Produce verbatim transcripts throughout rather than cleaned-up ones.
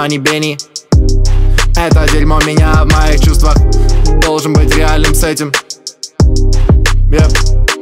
Money Benny. Это дерьмо меня в моих чувствах. Должен быть реальным с этим. Yep.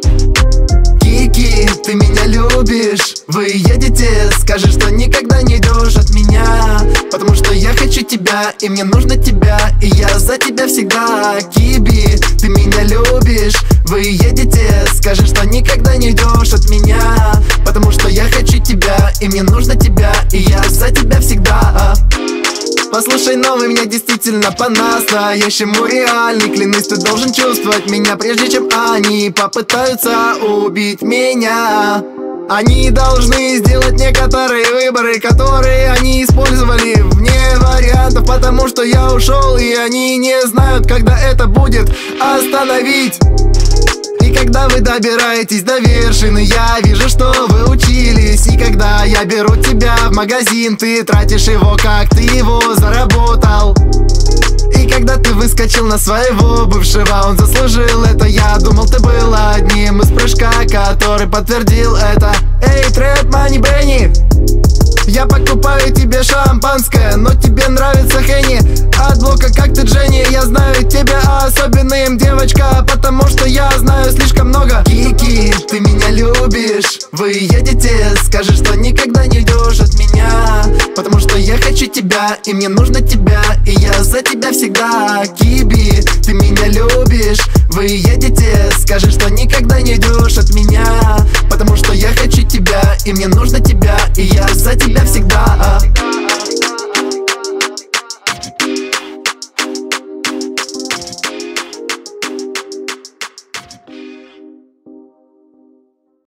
Кики, ты меня любишь. Вы едете, скажи, что никогда не идешь от меня. Потому что я хочу тебя, и мне нужно тебя, и я за тебя всегда. Киби, ты меня любишь. Вы едете, скажи, что никогда не идешь от меня. Потому что я хочу тебя, и мне нужно тебя, и я за тебя всегда. Послушай, новый, меня действительно по-настоящему реальный. Клянусь, ты должен чувствовать меня, прежде чем они попытаются убить меня. Они должны сделать некоторые выборы, которые они использовали вне вариантов. Потому что я ушел, и они не знают, когда это будет остановить. И когда вы добираетесь до вершины, я вижу, что вы учились. И когда я беру тебя в магазин, ты тратишь его, как ты его заработал. И когда ты выскочил на своего бывшего, он заслужил это. Я думал, ты был одним из прыжка, который подтвердил это. Эй, Trap Money Benny, я покупаю тебе шампанское, но тебе нравится Хенни. От блока, как ты, Дженни, я знаю тебя особенным, девочка, потому что я знаю слишком много. Кики, ты меня любишь. Вы едете, скажи, что никогда не идешь от меня. Потому что я хочу тебя, и мне нужно тебя, и я за тебя всегда. Киби, ты меня любишь. Вы едете, скажи, что никогда не идешь от меня. Потому что я хочу тебя, и мне нужно тебя, и я за тебя всегда.